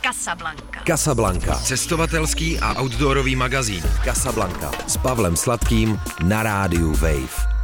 Casablanca. Cestovatelský a outdoorový magazín. Casablanca s Pavlem Sladkým na rádiu Wave.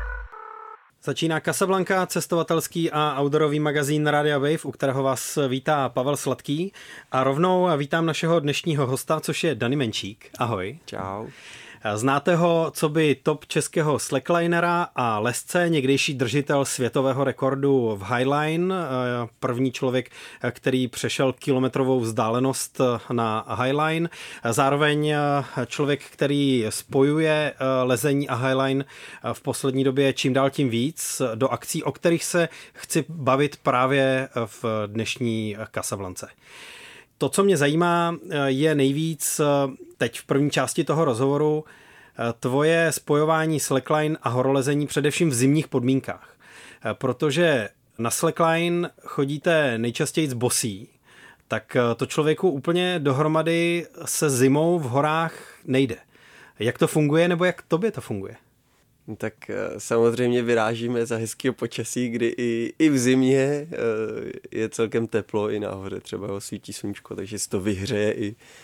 Začíná Casablanca, cestovatelský a outdoorový magazín Rádia Wave, u kterého vás vítá Pavel Sladký. A rovnou vítám našeho dnešního hosta, což je Dani Menčík. Ahoj. Čau. Znáte ho coby top českého slacklinera a lezce, někdejší držitel světového rekordu v Highline, první člověk, který přešel kilometrovou vzdálenost na Highline, zároveň člověk, který spojuje lezení a Highline v poslední době čím dál tím víc do akcí, o kterých se chci bavit právě v dnešní Casablance. To, co mě zajímá, je nejvíc teď v první části toho rozhovoru tvoje spojování slackline a horolezení především v zimních podmínkách. Protože na slackline chodíte nejčastěji z bosí, tak to člověku úplně dohromady se zimou v horách nejde. Jak to funguje, nebo jak tobě to funguje? Tak samozřejmě vyrážíme za hezkého počasí, kdy i v zimě je celkem teplo i nahoře, třeba ho svítí sluníčko, takže se to vyhřeje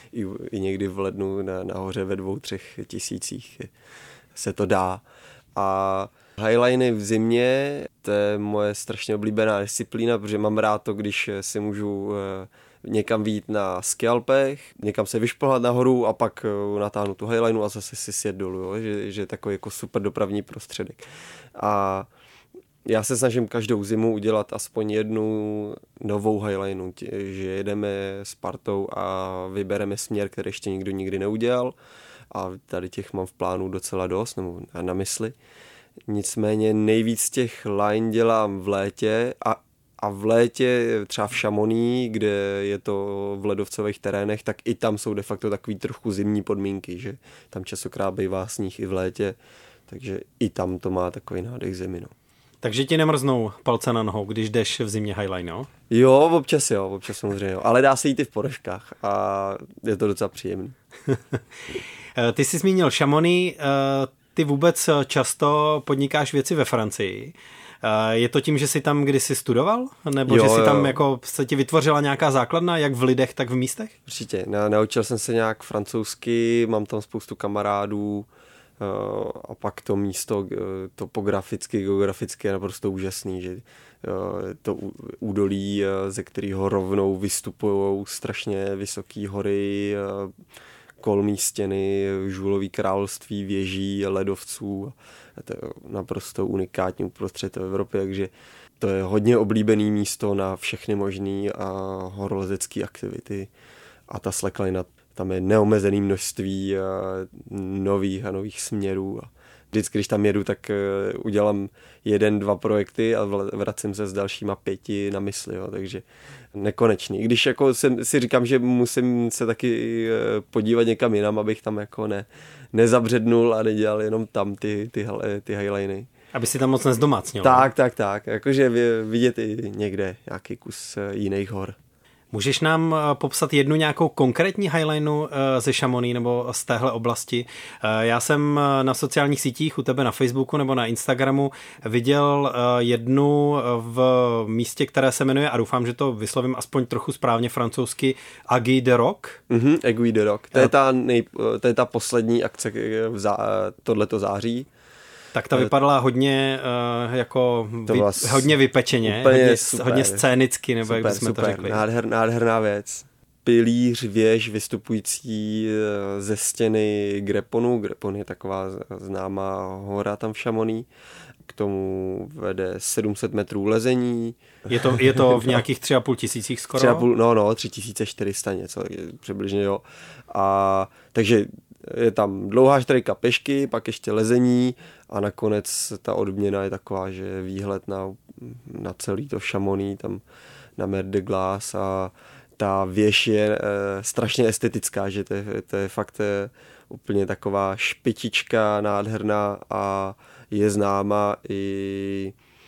i někdy v lednu nahoře ve 2-3 tisících se to dá. A highliny v zimě, to je moje strašně oblíbená disciplína, protože mám rád to, když si můžu někam vyjít na skialpech, někam se vyšplhat nahoru a pak natáhnu tu highlineu a zase si sjet dolů, jo? Že je takový jako super dopravní prostředek. A já se snažím každou zimu udělat aspoň jednu novou highlineu, že jedeme s partou a vybereme směr, který ještě nikdo nikdy neudělal, a tady těch mám v plánu docela dost, nebo na mysli. Nicméně nejvíc těch line dělám v létě a v létě třeba v Chamonix, kde je to v ledovcových terénech, tak i tam jsou de facto takový trochu zimní podmínky, že tam častokrát bývá sníh i v létě, takže i tam to má takový nádech zimy. No. Takže ti nemrznou palce na nohou, když jdeš v zimě highline, jo? Jo, občas samozřejmě, jo. Ale dá se jít i v ponožkách a je to docela příjemný. Ty jsi zmínil Chamonix, ty vůbec často podnikáš věci ve Francii. Je to tím, že jsi tam kdysi studoval? Nebo že jsi tam jako se ti vytvořila nějaká základna, jak v lidech, tak v místech? Určitě. Naučil jsem se nějak francouzsky, mám tam spoustu kamarádů a pak to místo topograficky, geograficky je naprosto úžasný, že to údolí, ze kterého rovnou vystupují strašně vysoké hory, kolmý stěny, žulový království, věží, ledovců. To je naprosto unikátní uprostřed Evropy, takže to je hodně oblíbené místo na všechny možné horolezecké aktivity. A ta slackline, tam je neomezené množství nových směrů. A vždycky, když tam jedu, tak udělám 1-2 projekty a vracím se s dalšíma 5 na mysli, jo, takže nekonečný. Když jako si říkám, že musím se taky podívat někam jinam, abych tam jako nezabřednul a nedělal jenom tam ty highliny. Aby si tam moc nezdomácnil. Tak. Jakože vidět i někde nějaký kus jiných hor. Můžeš nám popsat jednu nějakou konkrétní highlineu ze Chamonix nebo z téhle oblasti? Já jsem na sociálních sítích u tebe na Facebooku nebo na Instagramu viděl jednu v místě, které se jmenuje, a doufám, že to vyslovím aspoň trochu správně francouzsky, Aiguille de Roc. Aiguille de Roc. To je ta poslední akce tohleto září. Tak ta vypadala hodně hodně vypečeně, hodně scénicky, nebo jak bychom to řekli. Nádherná věc. Pilíř, věž vystupující ze stěny Greponu. Grepon je taková známá hora tam v Chamonix. K tomu vede 700 metrů lezení. Je to v nějakých 3,5 tisících skoro? 3400 něco, přibližně jo. A takže je tam dlouhá štrajka pešky, pak ještě lezení a nakonec ta odměna je taková, že výhled na celý to Chamonix, tam na Mer de Glace, a ta věž je strašně estetická, že to je fakt úplně taková špičička nádherná a je známa i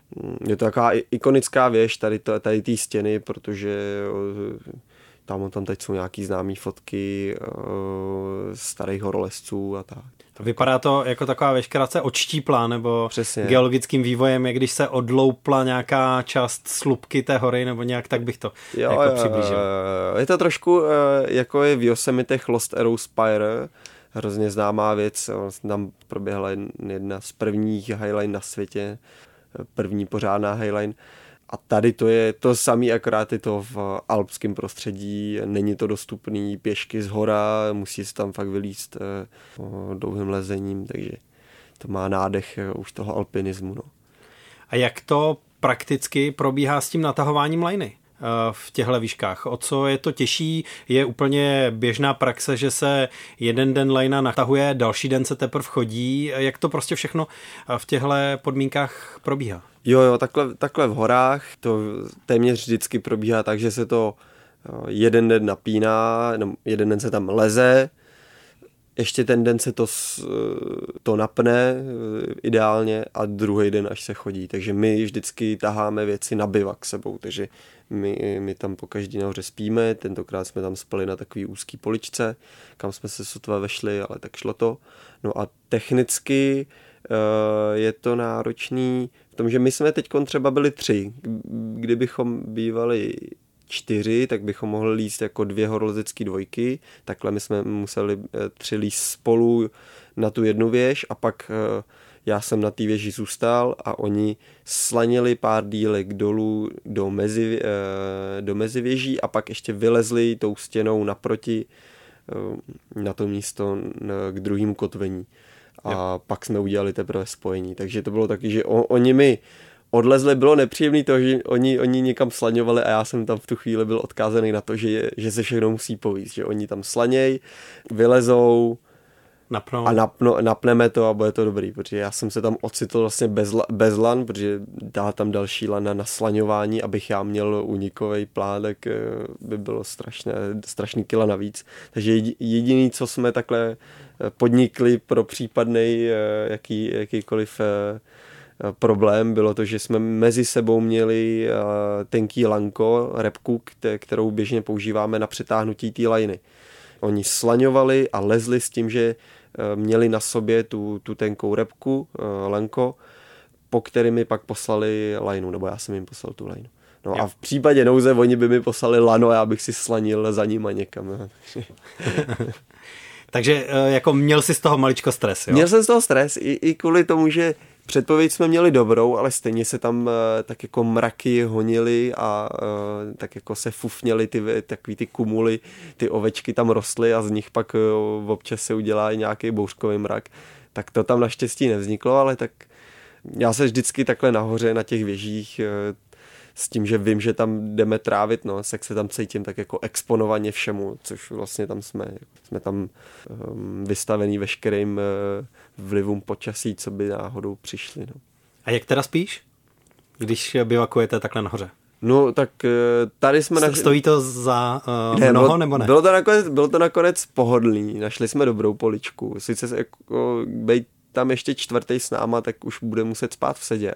je to taková ikonická věž tady té stěny, protože tam teď jsou nějaký známý fotky starých horolezců a tak. Vypadá to jako taková věž, která se odštípla, nebo přesně. Geologickým vývojem, jak když se odloupla nějaká část slupky té hory, nebo nějak tak bych to přiblížil. Je to trošku jako je v Yosemitech Lost Arrow Spire, hrozně známá věc, tam proběhla jedna z prvních highline na světě, první pořádná highline. A tady to je to samé, akorát je to v alpském prostředí, není to dostupný pěšky z hora, musí se tam fakt vylízt dlouhým lezením, takže to má nádech už toho alpinismu. No. A jak to prakticky probíhá s tím natahováním lajny v těchto výškách? O co je to těžší? Je úplně běžná praxe, že se jeden den lajna natahuje, další den se teprve chodí. Jak to prostě všechno v těchto podmínkách probíhá? Jo, takhle v horách to téměř vždycky probíhá tak, že se to jeden den napíná, jeden den se tam leze, ještě ten den se to napne ideálně a druhý den až se chodí. Takže my vždycky taháme věci na bivak sebou, takže my tam po každý nahoře spíme, tentokrát jsme tam spali na takový úzký poličce, kam jsme se sotva vešli, ale tak šlo to. No a technicky je to náročný v tom, že my jsme teď třeba byli 3. Kdybychom bývali 4, tak bychom mohli líst jako 2 horolezecké dvojky. Takhle my jsme museli 3 líst spolu na tu jednu věž a pak já jsem na té věži zůstal a oni slanili pár dílek dolů do mezivěží a pak ještě vylezli tou stěnou naproti na to místo k druhému kotvení. A pak jsme udělali teprve spojení. Takže to bylo taky, že oni mi odlezli, bylo nepříjemné to, že oni někam slaňovali a já jsem tam v tu chvíli byl odkázaný na to, že se všechno musí povíct, že oni tam slaněj, vylezou a napneme to a bude to dobrý, protože já jsem se tam ocitl vlastně bez lan, protože dá tam další lana na slaňování, abych já měl unikový plán, tak by bylo strašný kila navíc. Takže jediný, co jsme takhle podnikli pro případný jakýkoliv problém, bylo to, že jsme mezi sebou měli tenký lanko, repku, kterou běžně používáme na přetáhnutí té lajny. Oni slaňovali a lezli s tím, že měli na sobě tu tenkou repku, lanko, po který mi pak poslali lajnu, nebo já jsem jim poslal tu lajnu. No jo. A v případě nouze oni by mi poslali lano, já bych si slanil za nima někam. Takže jako měl jsi z toho maličko stres, jo? Měl jsem z toho stres i kvůli tomu, že předpověď jsme měli dobrou, ale stejně se tam tak jako mraky honily a tak jako se fufněly takový ty kumuly, ty ovečky tam rostly a z nich pak občas se udělá i nějaký bouřkový mrak. Tak to tam naštěstí nevzniklo, ale tak já se vždycky takhle nahoře na těch věžích s tím, že vím, že tam jdeme trávit, no, tak se tam cítím tak jako exponovaně všemu, což vlastně tam jsme tam vystavení veškerým vlivům počasí, co by náhodou přišli. No. A jak teda spíš, když bivakujete takhle nahoře? No, tak tady jsme... Stojí to za mnoho, nebo ne? Bylo to nakonec pohodlný, našli jsme dobrou poličku, sice jako bejt tam ještě 4. s náma, tak už bude muset spát v sedě,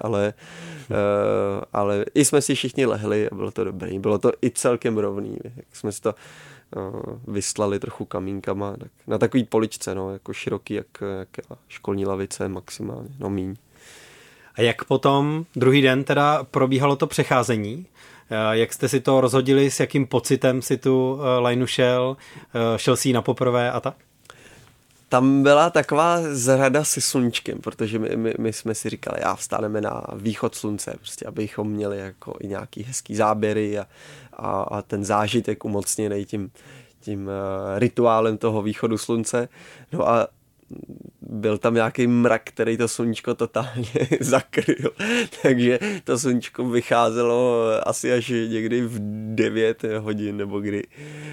ale i jsme si všichni lehli a bylo to dobrý. Bylo to i celkem rovný, jak jsme si to vyslali trochu kamínkama, tak na takový poličce, no, jako široký, jak školní lavice maximálně, no míň. A jak potom druhý den teda probíhalo to přecházení? Jak jste si to rozhodili, s jakým pocitem si tu lajnu šel si ji na poprvé a tak? Tam byla taková zrada se sluníčkem, protože my jsme si říkali, vstaneme na východ slunce, prostě, abychom měli jako i nějaký hezký záběry a ten zážitek umocněný tím rituálem toho východu slunce. No a byl tam nějaký mrak, který to sluníčko totálně zakryl, takže to sluníčko vycházelo asi až někdy v 9 hodin nebo kdy.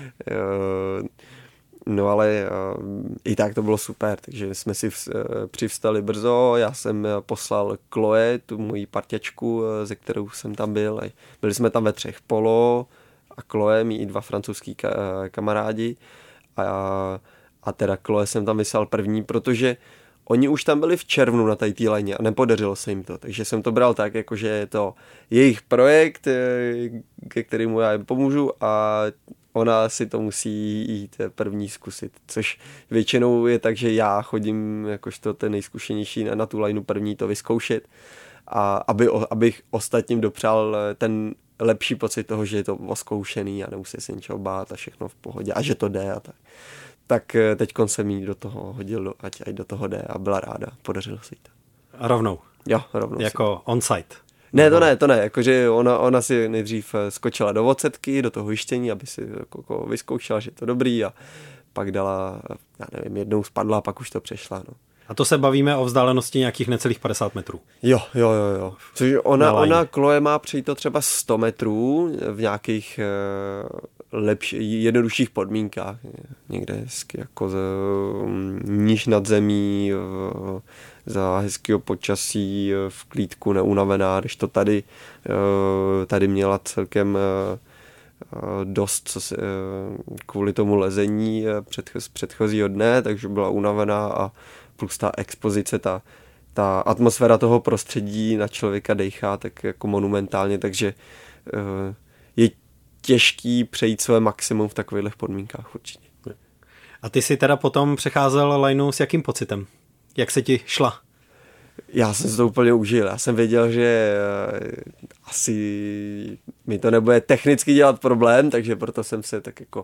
No ale i tak to bylo super, takže jsme si přivstali brzo, já jsem poslal Chloe, tu moji parťačku, ze kterou jsem tam byl. Byli jsme tam ve 3, Polo a Chloe, mý 2 francouzský kamarádi a teda Chloe jsem tam vyslal první, protože oni už tam byli v červnu na té lajně a nepodařilo se jim to, takže jsem to bral tak, jakože je to jejich projekt, ke kterému já jim pomůžu a ona si to musí jít první zkusit, což většinou je tak, že já chodím jakožto ten nejzkušenější na tu lajnu první to vyzkoušet a abych ostatním dopřál ten lepší pocit toho, že je to oskoušený a nemusí se ničeho bát a všechno v pohodě a že to jde a tak. Tak teďkon jsem jí do toho hodil, ať do toho jde a byla ráda. Podařilo se jí to. A rovnou? Jo, rovnou. Jako on-site? Ne, to ne. Jakože ona si nejdřív skočila do odsetky, do toho jištění, aby si jako vyzkoušela, že je to dobrý a pak dala, já nevím, jednou spadla a pak už to přešla. No. A to se bavíme o vzdálenosti nějakých necelých 50 metrů. Jo. Což ona Chloe má přejít to třeba 100 metrů v nějakých jednodušších podmínkách. Někde hezky jako níž nad zemí, za hezkého počasí, v klídku, neunavená, když to tady měla celkem dost kvůli tomu lezení z předchozího dne, takže byla unavená a plus ta expozice, ta atmosféra toho prostředí na člověka dejchá tak jako monumentálně, takže je těžký přejít své maximum v takových podmínkách určitě. A ty si teda potom přecházel lajnu s jakým pocitem? Jak se ti šla? Já jsem si to úplně užil. Já jsem věděl, že asi mi to nebude technicky dělat problém, takže proto jsem se tak jako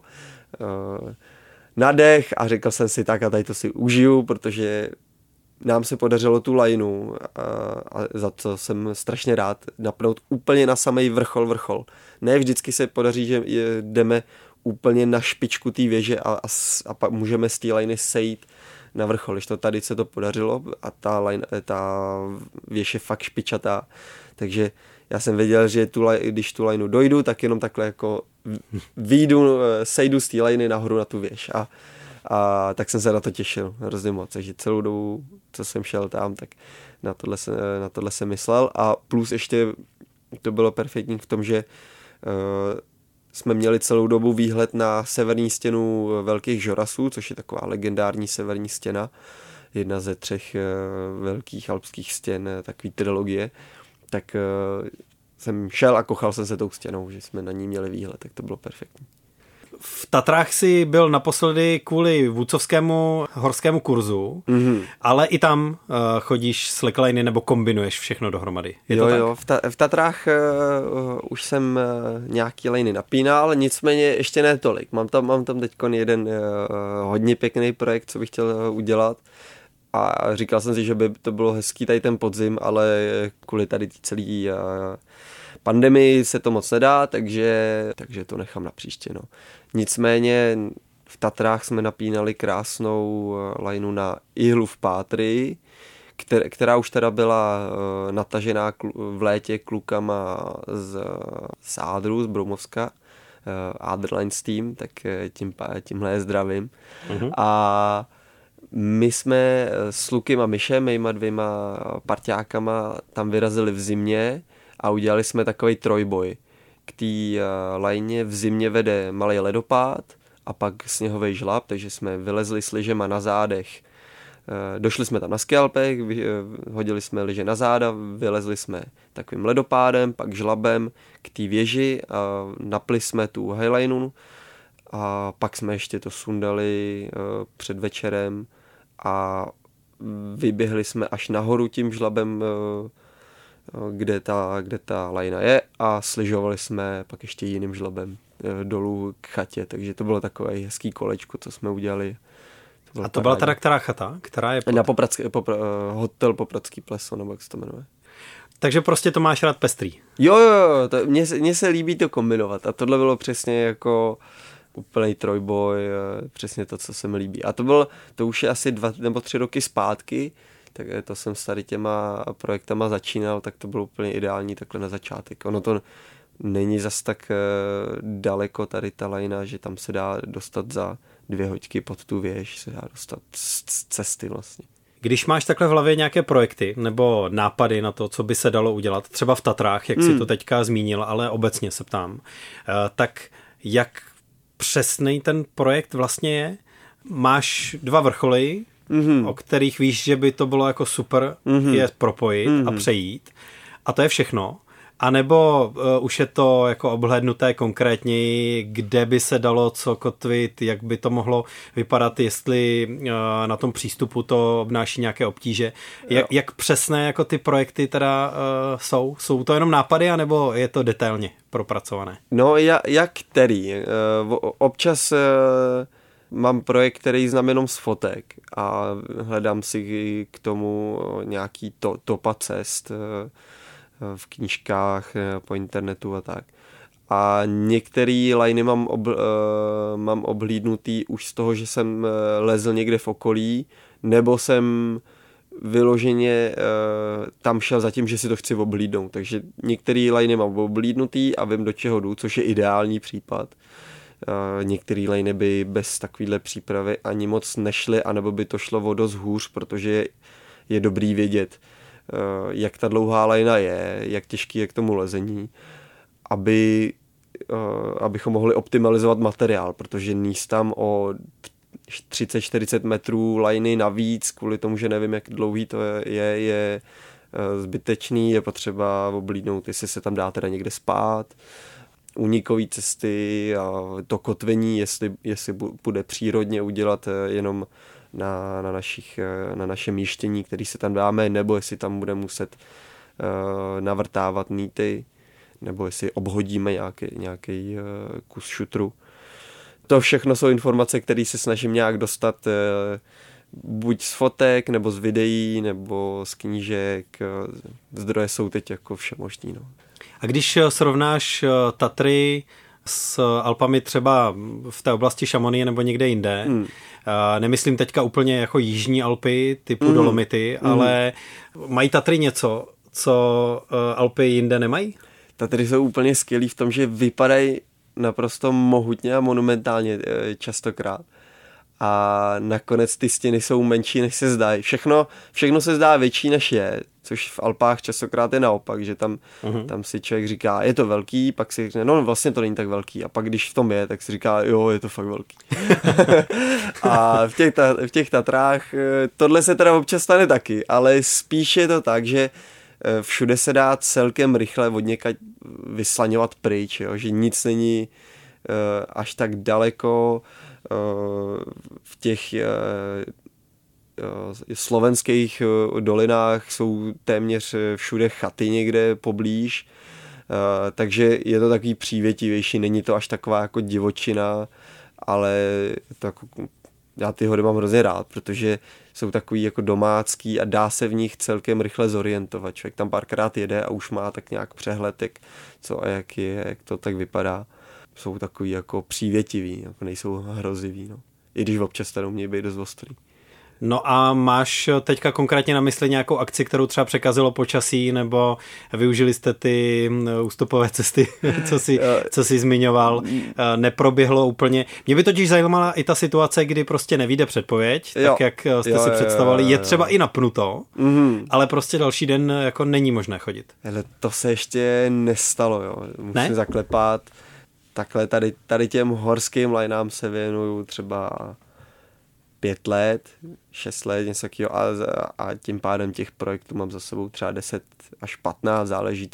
nadech a řekl jsem si tak a tady to si užiju, protože nám se podařilo tu lajnu a za co jsem strašně rád napnout úplně na samý vrchol. Ne vždycky se podaří, že jdeme úplně na špičku té věže a pak můžeme z té lajny sejít na vrchol. Když to tady se to podařilo a ta věž je fakt špičatá, takže já jsem věděl, že když tu lajnu dojdu, tak jenom takhle jako sejdu z té lajny nahoru na tu věž a tak jsem se na to těšil hrozně moc, takže celou dobu, co jsem šel tam, tak na tohle jsem myslel a plus ještě to bylo perfektní v tom, že jsme měli celou dobu výhled na severní stěnu Velkých Žorasů, což je taková legendární severní stěna, jedna ze 3 velkých alpských stěn, takový trilogie, tak jsem šel a kochal jsem se tou stěnou, že jsme na ní měli výhled, tak to bylo perfektní. V Tatrách si byl naposledy kvůli vůdcovskému horskému kurzu, ale i tam chodíš slackliney nebo kombinuješ všechno dohromady. Je to tak? V Tatrách už jsem nějaký liny napínal, nicméně ještě ne tolik. Mám tam teď jeden hodně pěkný projekt, co bych chtěl udělat a říkal jsem si, že by to bylo hezký tady ten podzim, ale kvůli tady celý pandemii se to moc nedá, takže to nechám na příště. No. Nicméně v Tatrách jsme napínali krásnou lajnu na ihlu v Pátry, která už teda byla natažená v létě klukama z Ádru, z Broumovska, Adderlines Team, tak tímhle je zdravím. A my jsme s Lukem a Myšem, mýma 2 parťákama, tam vyrazili v zimě a udělali jsme takový trojboj. K té lajně v zimě vede malý ledopád a pak sněhový žlab, takže jsme vylezli s lyžema na zádech. Došli jsme tam na skialpech, hodili jsme lyže na záda, vylezli jsme takovým ledopádem, pak žlabem k té věži a napli jsme tu highlineu a pak jsme ještě to sundali před večerem a vyběhli jsme až nahoru tím žlabem, kde ta lajna je a slyžovali jsme pak ještě jiným žlabem dolů k chatě, takže to bylo takové hezký kolečko, co jsme udělali. A to byla teda která chata? Která je na hotel Popradský pleso, nebo jak se to jmenuje. Takže prostě to máš rád pestrý. Jo, mně se líbí to kombinovat a tohle bylo přesně jako úplný trojboj, přesně to, co se mi líbí. A to už je asi 2 nebo 3 roky zpátky, tak to jsem s tady těma projektama začínal, tak to bylo úplně ideální takhle na začátek. Ono to není zas tak daleko tady ta lajna, že tam se dá dostat za 2 hoďky pod tu věž, se dá dostat z cesty vlastně. Když máš takhle v hlavě nějaké projekty nebo nápady na to, co by se dalo udělat, třeba v Tatrách, jak si to teďka zmínil, ale obecně se ptám, tak jak přesnej ten projekt vlastně je? Máš 2 vrcholy, o kterých víš, že by to bylo jako super je propojit a přejít. A to je všechno. A nebo už je to jako obhlédnuté konkrétněji, kde by se dalo co kotvit, jak by to mohlo vypadat, jestli na tom přístupu to obnáší nějaké obtíže. Jak přesné jako ty projekty teda jsou? Jsou to jenom nápady, anebo je to detailně propracované? No, jak který? Občas mám projekt, který znám jenom z fotek a hledám si k tomu nějaký topa cest v knížkách, po internetu a tak. A některé liny mám oblídnutý už z toho, že jsem lezl někde v okolí, nebo jsem vyloženě tam šel za tím, že si to chci oblídnout. Takže některé liny mám oblídnutý a vím, do čeho jdu, což je ideální případ. Některé liny by bez takovéhle přípravy ani moc nešly, anebo by to šlo o dost hůř, protože je dobrý vědět, jak ta dlouhá lajna je, jak těžký je k tomu lezení, abychom mohli optimalizovat materiál, protože níst tam o 30-40 metrů lajny navíc, kvůli tomu, že nevím, jak dlouhý to je zbytečný, je potřeba oblídnout, jestli se tam dá teda někde spát, únikové cesty a to kotvení, jestli bude přírodně udělat jenom na našem jištění, který se tam dáme, nebo jestli tam bude muset navrtávat nýty, nebo jestli obhodíme nějaký kus šutru. To všechno jsou informace, které se snažím nějak dostat buď z fotek, nebo z videí, nebo z knížek. Zdroje jsou teď jako všemožní. No. A když srovnáš Tatry s Alpami třeba v té oblasti Chamonix nebo někde jinde, nemyslím teďka úplně jako jižní Alpy typu Dolomity, ale mají Tatry něco, co Alpy jinde nemají? Tatry jsou úplně skvělý v tom, že vypadají naprosto mohutně a monumentálně častokrát. A nakonec ty stěny jsou menší, než se zdají. Všechno se zdá větší, než je, což v Alpách častokrát je naopak, že tam si člověk říká, je to velký, pak si říká, no vlastně to není tak velký. A pak když v tom je, tak si říká, jo, je to fakt velký. A v těch Tatrách tohle se teda občas stane taky, ale spíš je to tak, že všude se dá celkem rychle od někaď vyslaňovat pryč, jo? Že nic není až tak daleko. V těch slovenských dolinách jsou téměř všude chaty někde poblíž, takže je to takový přívětivější, není to až taková jako divočina, ale to jako, já ty hory mám hrozně rád, protože jsou takový jako domácký a dá se v nich celkem rychle zorientovat. Člověk tam párkrát jede a už má tak nějak přehled, co a jak to tak vypadá. Jsou takový jako přívětivý, jako nejsou hrozivý, no. I když občas tady umějí být dost ostrý. No a máš teďka konkrétně na mysli nějakou akci, kterou třeba překazilo počasí, nebo využili jste ty ústupové cesty, co jsi zmiňoval, neproběhlo úplně. Mě by totiž zajímala i ta situace, kdy prostě nevyjde předpověď, tak jak jste si představovali, je třeba i napnuto, ale prostě další den jako není možné chodit. Hele, to se ještě nestalo, jo. Musím zaklepat. Takhle tady těm horským lineám se věnuju třeba 5 let, 6 let, něco takového a tím pádem těch projektů mám za sebou třeba 10 až 15, záleží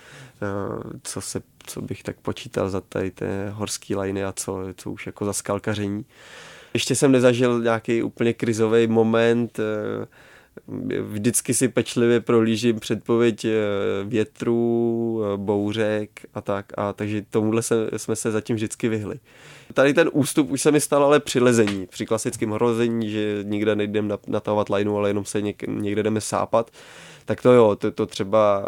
co bych tak počítal za tady ty horský liny a co už jako za skalkaření. Ještě jsem nezažil nějaký úplně krizový moment, vždycky si pečlivě prohlížím předpověď větrů, bouřek a tak, takže tomuhle jsme se zatím vždycky vyhli. Tady ten ústup už se mi stal ale při lezení, při klasickém horolezení, že nikde nejdem natahovat lajnu, ale jenom se někde jdeme sápat, tak to jo, to třeba,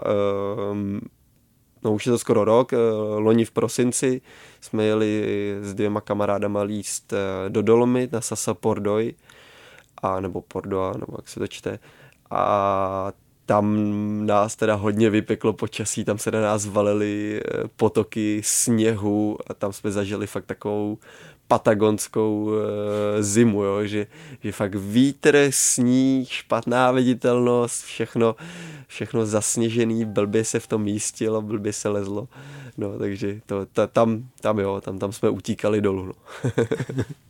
no už je to skoro rok, loni v prosinci jsme jeli s 2 kamarádama líst do Dolomit na Sasa Pordoi, nebo Pordoa, nebo jak se to čte. A tam nás teda hodně vypeklo počasí, tam se na nás valily potoky sněhu a tam jsme zažili fakt takovou patagonskou zimu, jo? Že fakt vítr, sníh, špatná viditelnost, všechno zasněžený, blbě se v tom místilo, blbě se lezlo. No, takže tam jsme utíkali dolů. No.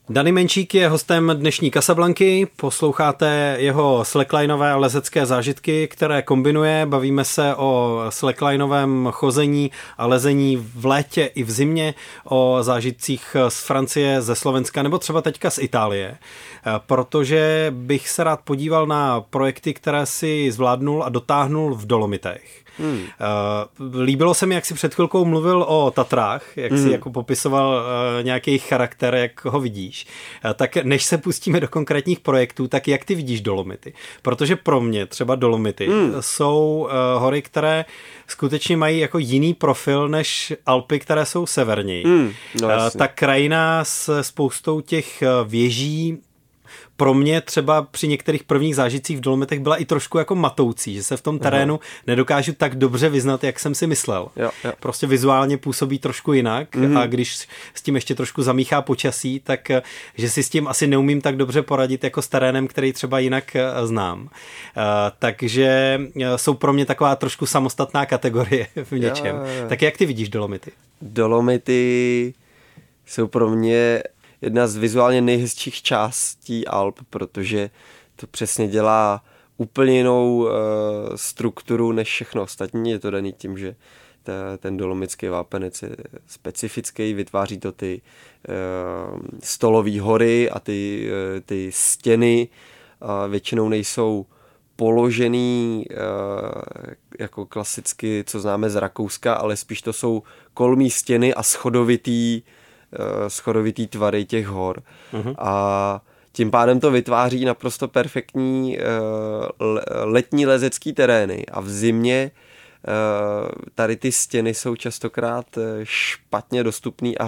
Danny Menšík je hostem dnešní Casablanky, posloucháte jeho slacklineové a lezecké zážitky, které kombinuje, bavíme se o slacklinovém chození a lezení v létě i v zimě, o zážitcích z Francie, ze Slovenska nebo třeba teďka z Itálie, protože bych se rád podíval na projekty, které si zvládnul a dotáhnul v Dolomitech. Líbilo se mi, jak si před chvilkou mluvil o Tatrách, jak si jako popisoval nějaký charakter, jak ho vidíš. Tak než se pustíme do konkrétních projektů, tak jak ty vidíš Dolomity? Protože pro mě třeba Dolomity jsou hory, které skutečně mají jako jiný profil než Alpy, které jsou severněji. Ta krajina s spoustou těch věží pro mě třeba při některých prvních zážitcích v Dolomitech byla i trošku jako matoucí, že se v tom terénu nedokážu tak dobře vyznat, jak jsem si myslel. Jo. Prostě vizuálně působí trošku jinak a když s tím ještě trošku zamíchá počasí, tak že si s tím asi neumím tak dobře poradit jako s terénem, který třeba jinak znám. Takže jsou pro mě taková trošku samostatná kategorie v něčem. Jo. Tak jak ty vidíš Dolomity? Dolomity jsou pro mě jedna z vizuálně nejhezčích částí Alp, protože to přesně dělá úplně jinou strukturu než všechno ostatní. Je to daný tím, že ten dolomitský vápenec je specifický, vytváří to ty stolové hory a ty stěny většinou nejsou položený jako klasicky, co známe z Rakouska, ale spíš to jsou kolmý stěny a schodovitý tvary těch hor. A tím pádem to vytváří naprosto perfektní letní lezecký terény a v zimě tady ty stěny jsou častokrát špatně dostupný a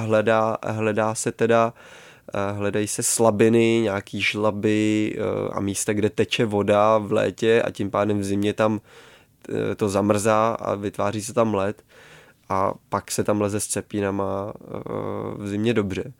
hledají se slabiny, nějaký žlaby a místa, kde teče voda v létě a tím pádem v zimě tam to zamrzá a vytváří se tam led. A pak se tam leze s cepínama v zimě dobře.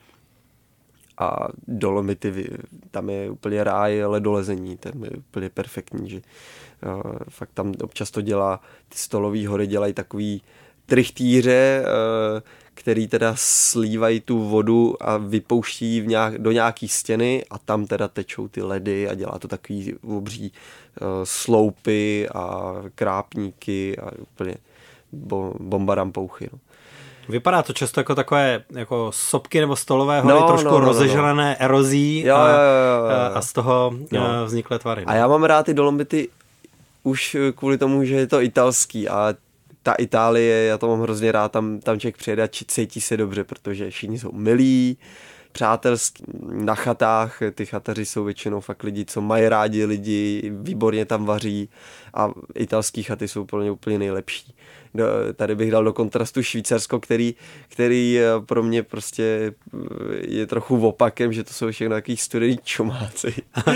A Dolomity, tam je úplně ráj ledolezení, tam je úplně perfektní, že fakt tam občas to dělá, ty stolové hory dělají takový trichtýře, který teda slívají tu vodu a vypouští do nějaký stěny a tam teda tečou ty ledy a dělá to takový obří sloupy a krápníky a úplně bomba rampouchy. No. Vypadá to často jako takové jako sopky nebo stolové hory, trošku rozežrané erozí a z toho vzniklé tvary. No. A já mám rád ty Dolomity už kvůli tomu, že je to italský a ta Itálie, já to mám hrozně rád, tam člověk přijede a cítí se dobře, protože všichni jsou milí, přátelský, na chatách, ty chataři jsou většinou fakt lidi, co mají rádi lidi, výborně tam vaří a italský chaty jsou pro ně úplně nejlepší. Tady bych dal do kontrastu Švýcarsko, který pro mě prostě je trochu opakem, že to jsou všechno takový studený čumáci.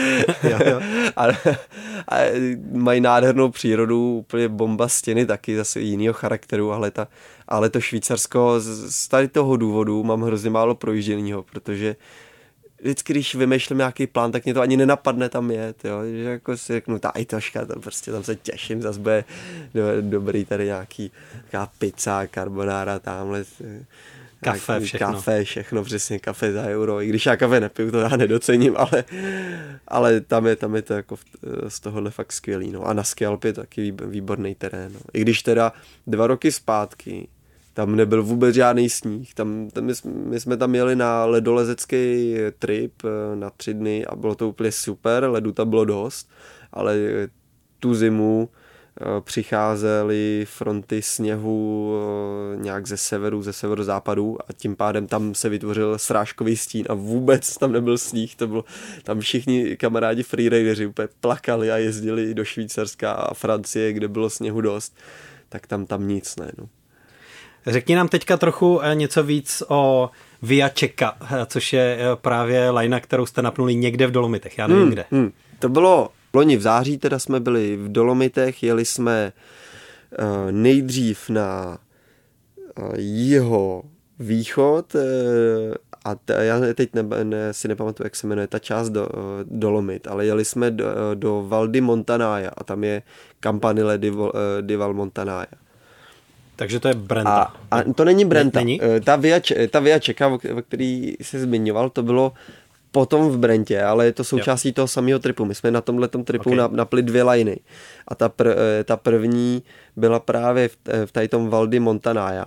a mají nádhernou přírodu, úplně bomba stěny taky, zase jinýho charakteru, ale to Švýcarsko z tady toho důvodu mám hrozně málo projížděnýho, protože vždycky, když vymýšlím nějaký plán, tak mě to ani nenapadne tam jet, jo? Že jako si řeknu, ta Itoška, tam se těším, zase bude dobrý tady nějaká pizza, carbonara, tamhle kafe, všechno, přesně kafe za euro, i když já kafe nepiju, to já nedocením, ale tam je to jako z tohohle fakt skvělý, no. A na Skialpě je taky výborný terén, no. I když teda 2 roky zpátky tam nebyl vůbec žádný sníh. My jsme tam jeli na ledolezecký trip na 3 dny a bylo to úplně super, ledu tam bylo dost, ale tu zimu přicházely fronty sněhu nějak ze severozápadu a tím pádem tam se vytvořil srážkový stín a vůbec tam nebyl sníh. Tam všichni kamarádi freerideri úplně plakali a jezdili do Švýcarska a Francie, kde bylo sněhu dost, tak tam nic ne, no. Řekni nám teďka trochu něco víc o Via Čeka, což je právě lajna, kterou jste napnuli někde v Dolomitech, já nevím kde. To bylo loni v září, teda jsme byli v Dolomitech, jeli jsme nejdřív na jihovýchod a já teď si nepamatuju, jak se jmenuje ta část Dolomit, ale jeli jsme do Val di Montanaia a tam je Campanile di Val Montanaia. Takže to je Brenta. A to není Brenta. Není? Ta Via Čeka, o který se zmiňoval, to bylo potom v Brentě, ale je to součástí toho samého tripu. My jsme na tomhletom tripu napli 2 lajny. A ta první byla právě v tady tom Val di Montanaia.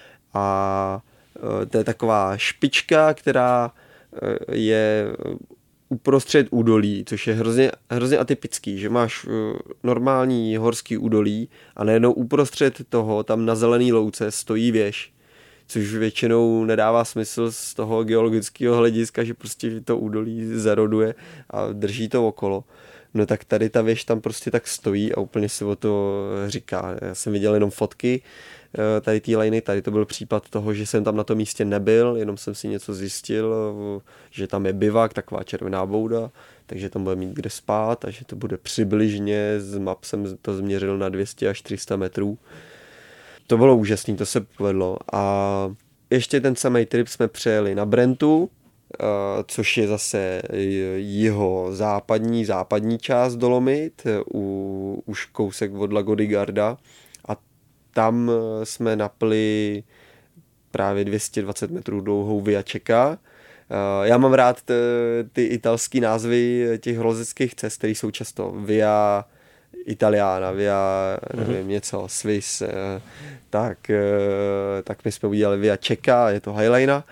A to je taková špička, která je uprostřed údolí, což je hrozně atypický, že máš normální horský údolí a najednou uprostřed toho tam na zelený louce stojí věž, což většinou nedává smysl z toho geologického hlediska, že prostě to údolí zaroduje a drží to okolo. No tak tady ta věž tam prostě tak stojí a úplně si o to říká. Já jsem viděl jenom fotky tady té lajny, tady to byl případ toho, že jsem tam na tom místě nebyl, jenom jsem si něco zjistil, že tam je bivak, taková červená bouda, takže tam bude mít kde spát a že to bude přibližně, z map jsem to změřil na 200 až 300 metrů. To bylo úžasné, to se povedlo. A ještě ten samý trip jsme přejeli na Brentu, což je zase jeho západní část Dolomit, už kousek od Lago di Garda. A tam jsme napli právě 220 metrů dlouhou Via Čeka. Já mám rád ty italský názvy těch horolezeckých cest, které jsou často Via Italiana, Via, nevím, něco, Swiss, tak my jsme udělali Via Čeka, je to Highliner.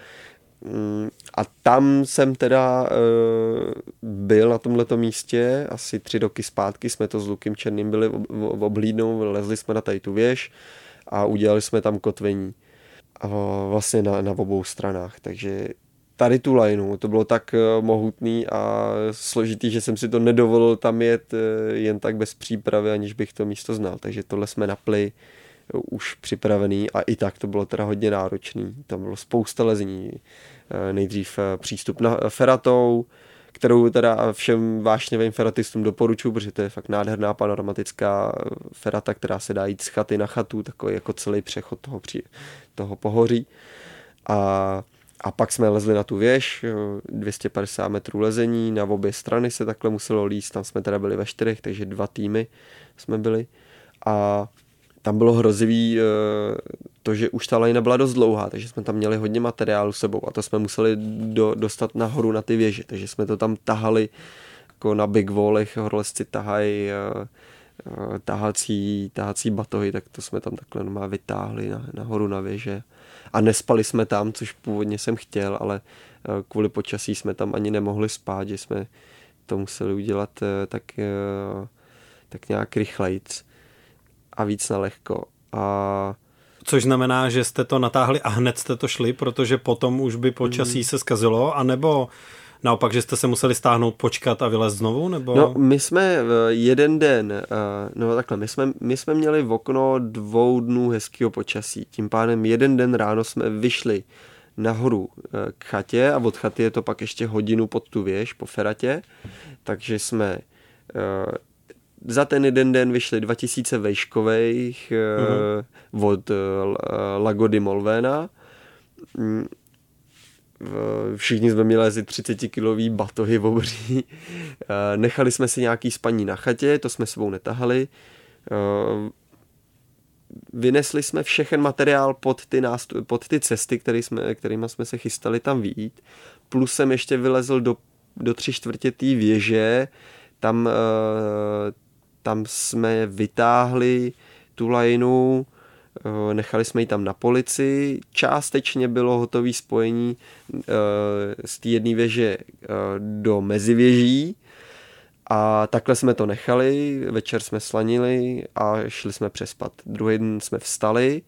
A tam jsem teda byl na tomhleto místě, asi 3 roky zpátky jsme to s Lukem Černým byli oblídnout, lezli jsme na tady tu věž a udělali jsme tam kotvení. A vlastně na obou stranách, takže tady tu lajnu, to bylo tak mohutný a složitý, že jsem si to nedovolil tam jet jen tak bez přípravy, aniž bych to místo znal, takže tohle jsme napli už připravený a i tak to bylo teda hodně náročný. Tam bylo spousta lezení. Nejdřív přístup na Ferratou, kterou teda všem vášnivým feratistům doporučuji, protože to je fakt nádherná panoramatická ferata, která se dá jít z chaty na chatu, takový jako celý přechod toho pohoří. A pak jsme lezli na tu věž, 250 metrů lezení, na obě strany se takhle muselo líst, tam jsme teda byli ve 4, takže 2 týmy jsme byli. A tam bylo hrozivý to, že už ta lajna byla dost dlouhá, takže jsme tam měli hodně materiálu s sebou a to jsme museli dostat nahoru na ty věže, takže jsme to tam tahali jako na big wallech, horolezci tahají tahací batohy, tak to jsme tam takhle normálně vytáhli nahoru na věže. A nespali jsme tam, což původně jsem chtěl, ale kvůli počasí jsme tam ani nemohli spát, že jsme to museli udělat tak nějak rychlejc a víc na lehko. Což znamená, že jste to natáhli a hned jste to šli, protože potom už by počasí se zkazilo, anebo naopak, že jste se museli stáhnout, počkat a vylézt znovu? Nebo? No, my jsme jeden den, my jsme měli v okno 2 dnů hezkého počasí. Tím pádem jeden den ráno jsme vyšli nahoru k chatě a od chaty je to pak ještě hodinu pod tu věž po feratě. Takže jsme za ten jeden den vyšli 2000 vejškových od Lago di Molvena. Všichni jsme měli asi 30-kilový batohy obří. Nechali jsme si nějaký spaní na chatě, to jsme sebou netahali. Vynesli jsme všechen materiál pod ty cesty, kterými jsme se chystali tam vyjít. Plus jsem ještě vylezl do 3/4 té věže. Tam jsme vytáhli tu lajnu, nechali jsme ji tam na polici, částečně bylo hotové spojení z té jedné věže do mezivěží a takhle jsme to nechali, večer jsme slanili a šli jsme přespat. Druhý den jsme vstali,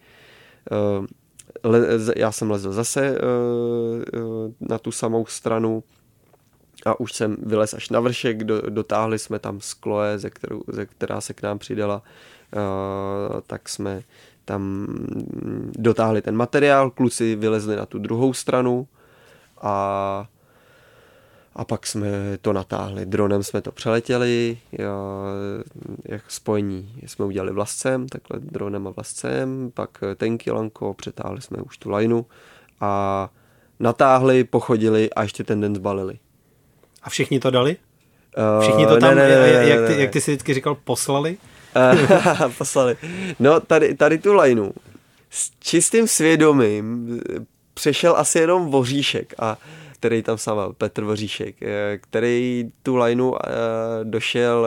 já jsem lezl zase na tu samou stranu a už jsem vylez až na vršek, dotáhli jsme tam z Chloe, která se k nám přidala, tak jsme tam dotáhli ten materiál, kluci vylezli na tu druhou stranu a pak jsme to natáhli. Dronem jsme to přeletěli, jak spojení jsme udělali vlascem, takhle dronem a vlascem, pak tenky lanko, přetáhli jsme už tu lajnu a natáhli, pochodili a ještě ten den zbalili. A všichni to dali? Všichni to tam, jak ty si vždycky říkal, poslali? Poslali. No tady tu lajnu s čistým svědomím přešel asi jenom voříšek a který tam sám, Petr Voříšek, který tu lineu došel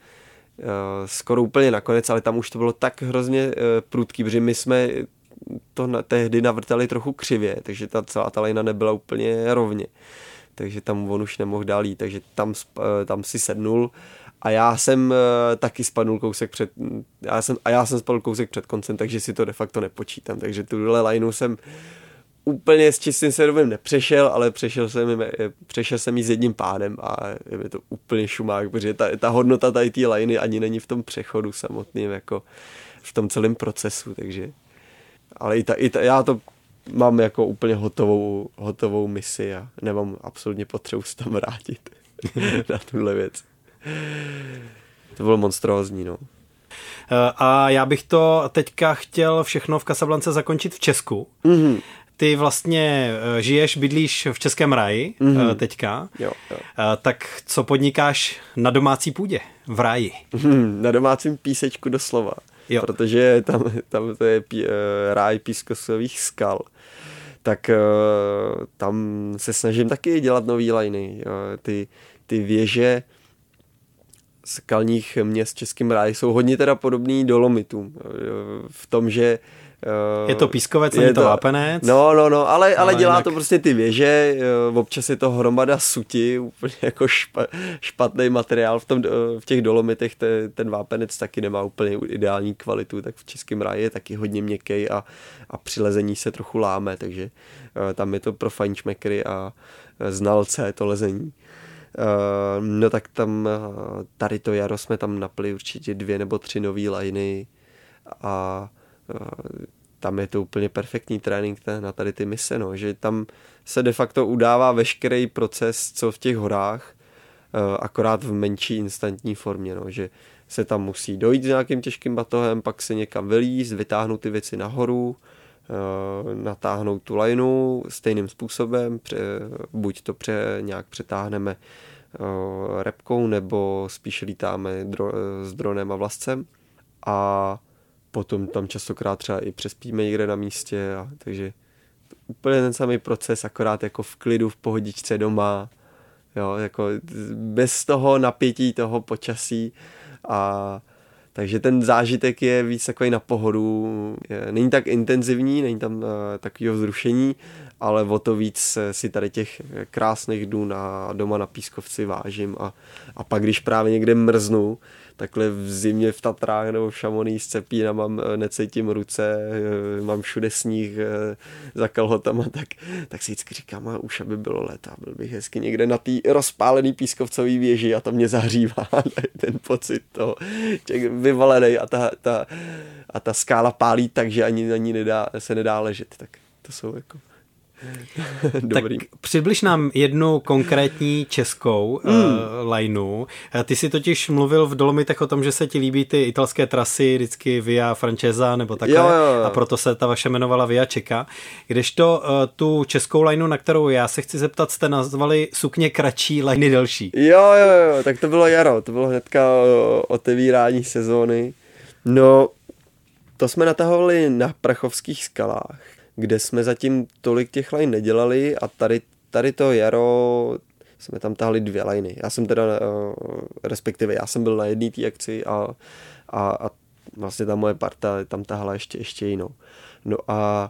skoro úplně nakonec, ale tam už to bylo tak hrozně prudký, protože my jsme to tehdy navrtali trochu křivě, takže celá ta linea nebyla úplně rovně. Takže tam on už nemohl dál jít, takže tam si sednul a já jsem taky spadnul kousek před, já jsem spadl kousek před koncem, takže si to de facto nepočítám, takže tuhle lineu jsem úplně s čistým svědomím nepřešel, ale přešel jsem ji s jedním pádem a je mi to úplně šumák, protože ta hodnota tady té liney ani není v tom přechodu samotným, jako v tom celém procesu, takže ale já to mám jako úplně hotovou misi a nemám absolutně potřebu se tam vrátit na tuhle věc. To bylo monstrózní, no. A já bych to teďka chtěl všechno v Casablance zakončit v Česku. Mm-hmm. Ty vlastně bydlíš v Českém ráji teďka. Jo. Tak co podnikáš na domácí půdě, v ráji? Na domácím písečku doslova. Jo. Protože tam to je ráj pískosových skal. Tak tam se snažím taky dělat nový liney. Ty věže skalních měst v Českém ráji jsou hodně teda podobný dolomitům. V tom, že je to pískovec, není to vápenec. No, ale dělá to prostě ty věže, občas je to hromada suti, úplně jako špatný materiál. V těch dolomitech ten vápenec taky nemá úplně ideální kvalitu, tak v Českém ráji je taky hodně měkký a při lezení se trochu láme, takže tam je to pro fajnšmekry a znalce to lezení. No tak tady to jaro jsme tam napli určitě 2 nebo 3 nový liney a tam je to úplně perfektní trénink na tady ty mise, no, že tam se de facto udává veškerý proces, co v těch horách, akorát v menší instantní formě, no, že se tam musí dojít s nějakým těžkým batohem, pak se někam vylízt, vytáhnout ty věci nahoru, natáhnout tu lineu stejným způsobem, buď to nějak přetáhneme repkou, nebo spíše lítáme s dronem a vlascem a potom tam častokrát třeba i přespíme někde na místě, takže úplně ten samý proces, akorát jako v klidu, v pohodičce doma, jo, jako bez toho napětí toho počasí takže ten zážitek je víc takový na pohodu, není tak intenzivní, není tam takového vzrušení, ale o to víc si tady těch krásných dnů doma na pískovci vážím a pak když právě někde mrznu, takhle v zimě v Tatrách nebo v Chamonix s cepínama necítím ruce, mám všude sníh za kalhotama, tak si vždycky říkám, už aby bylo léto, byl bych hezky někde na té rozpálený pískovcový věži a to mě zahřívá ten pocit toho vyvalenej a ta skála pálí tak, že ani na ní se nedá ležet, tak to jsou jako dobrý. Tak přibliž nám jednu konkrétní českou lineu. Ty si totiž mluvil v Dolomitech o tom, že se ti líbí ty italské trasy, vždycky Via Francesa nebo takhle, jo. A proto se ta vaše jmenovala Via Čeka. Kdežto tu českou lineu, na kterou já se chci zeptat, jste nazvali sukně kratší, liney delší. Jo, tak to bylo jaro, to bylo hnedka otevírání sezóny. No, to jsme natahovali na Prachovských skalách, kde jsme zatím tolik těch line nedělali a tady to jaro jsme tam tahali 2 liney. Já jsem teda, respektive já jsem byl na jedné té akci a vlastně ta moje parta tam tahala ještě jinou. No a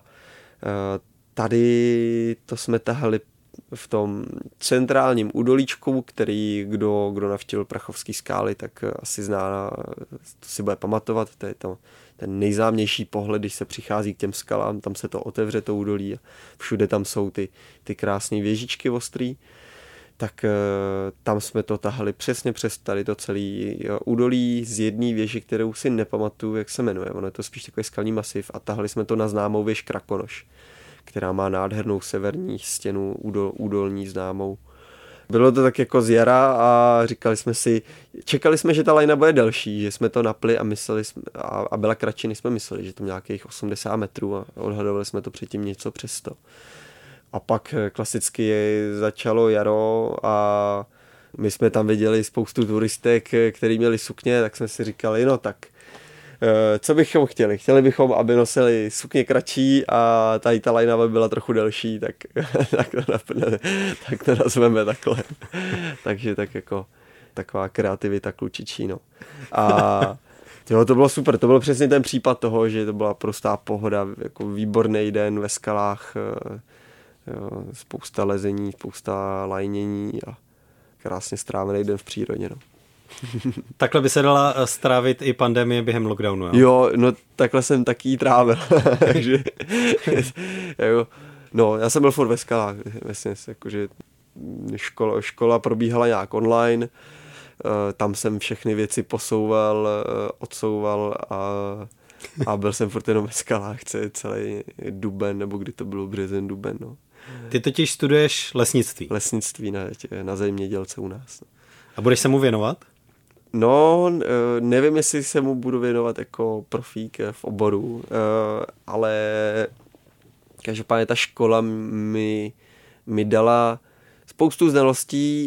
tady to jsme tahali v tom centrálním údolíčku, který kdo navštívil Prachovský skály, tak asi zná, to si bude pamatovat, to je to ten nejznámější pohled, když se přichází k těm skalám, tam se to otevře, to údolí a všude tam jsou ty krásné věžičky ostrý, tak tam jsme to tahali přesně přes tady to celé údolí z jedné věži, kterou si nepamatuju, jak se jmenuje, ono je to spíš takový skalní masiv a tahali jsme to na známou věž Krakonoš, která má nádhernou severní stěnu údolní známou. Bylo to tak jako z jara a čekali jsme, že ta lajna bude delší, že jsme to napli a mysleli jsme, a byla kratší, než jsme mysleli, že to nějakých 80 metrů a odhadovali jsme to předtím něco přes 100. A pak klasicky začalo jaro a my jsme tam viděli spoustu turistek, kteří měli sukně, tak jsme si říkali, no tak Co bychom chtěli? Chtěli bychom, aby nosili sukně kratší a tady ta line byla trochu delší, tak to nazveme takhle. Takže tak jako taková kreativita klučičí, no. A jo, to bylo super, to byl přesně ten případ toho, že to byla prostá pohoda, jako výborný den ve skalách, jo, spousta lezení, spousta lajnění a krásně strávený den v přírodě, no. Takhle by se dala strávit i pandemie během lockdownu, jo? Jo, no takhle jsem taky trávil, takže jako, no, já jsem byl furt ve skalách, vlastně, jakože škola probíhala nějak online, tam jsem všechny věci posouval, odsouval a byl jsem furt jenom ve skalách celý duben, nebo kdy to bylo březen, duben, no. Ty totiž studuješ lesnictví. Lesnictví na zemědělce u nás. No. A budeš se mu věnovat? No, nevím, jestli se mu budu věnovat jako profík v oboru, ale každopádně ta škola mi dala spoustu znalostí,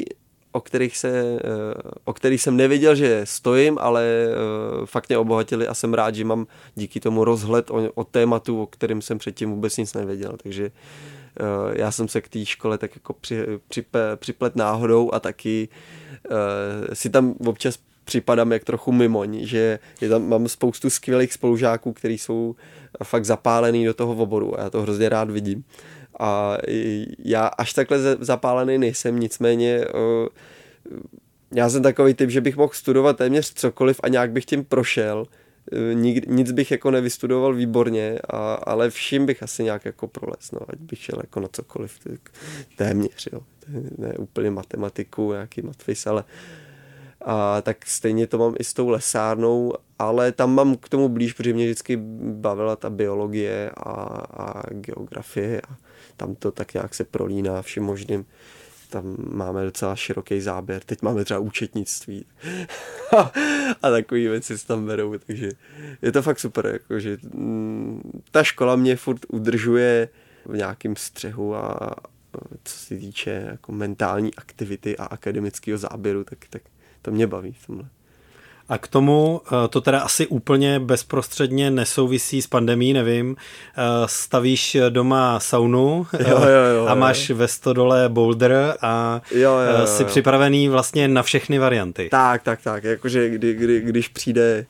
o kterých jsem nevěděl, že stojím, ale fakt mě obohatili a jsem rád, že mám díky tomu rozhled o tématu, o kterém jsem předtím vůbec nic nevěděl. Takže já jsem se k té škole tak jako připlet náhodou a taky si tam občas připadám jak trochu mimoň, že tam mám spoustu skvělých spolužáků, kteří jsou fakt zapálený do toho oboru a já to hrozně rád vidím. A já až takhle zapálený nejsem, nicméně já jsem takový typ, že bych mohl studovat téměř cokoliv a nějak bych tím prošel. Nic bych jako nevystudoval výborně, ale vším bych asi nějak jako prolez, no, ať bych šel jako na cokoliv, téměř, jo. Ne úplně matematiku, nějaký matfis, ale a tak stejně to mám i s tou lesárnou, ale tam mám k tomu blíž, protože mě vždycky bavila ta biologie a geografie a tam to tak nějak se prolíná vším možným. Tam máme docela široký záběr. Teď máme třeba účetnictví a takový věci se tam berou, takže je to fakt super, jakože ta škola mě furt udržuje v nějakém střehu a co se týče jako mentální aktivity a akademického záběru, tak to mě baví v tomhle. A k tomu, to teda asi úplně bezprostředně nesouvisí s pandemií, nevím, stavíš doma saunu a máš ve stodole boulder a jsi připravený vlastně na všechny varianty. Tak, jakože když přijde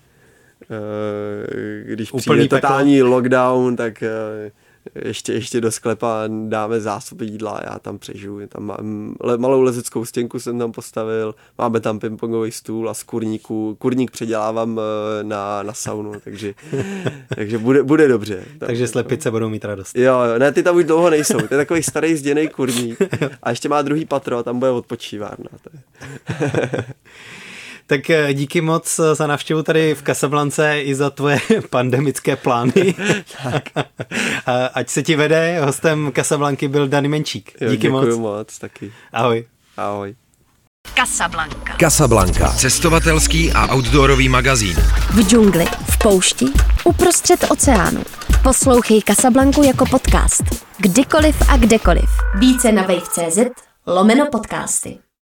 totální lockdown, tak ještě do sklepa dáme zásoby jídla a já tam přežiju. Tam mám malou lezeckou stěnku jsem tam postavil, máme tam pingpongový stůl a z kurník předělávám na saunu, takže bude dobře. Takže slepice budou mít radost. Jo, ne, ty tam už dlouho nejsou, to je takový starý zděnej kurník a ještě má druhý patro a tam bude odpočívárna. Tak díky moc za návštěvu tady v Casablance i za tvoje pandemické plány. Ať se ti vede, hostem Casablanky byl Dany Menčík. Díky moc. Děkuji moc taky. Ahoj. Ahoj. Casablanca. Cestovatelský a outdoorový magazín. V džungli, v poušti, uprostřed oceánu. Poslouchej Casablanku jako podcast. Kdykoliv a kdekoliv. Více na wave.cz/podcasty.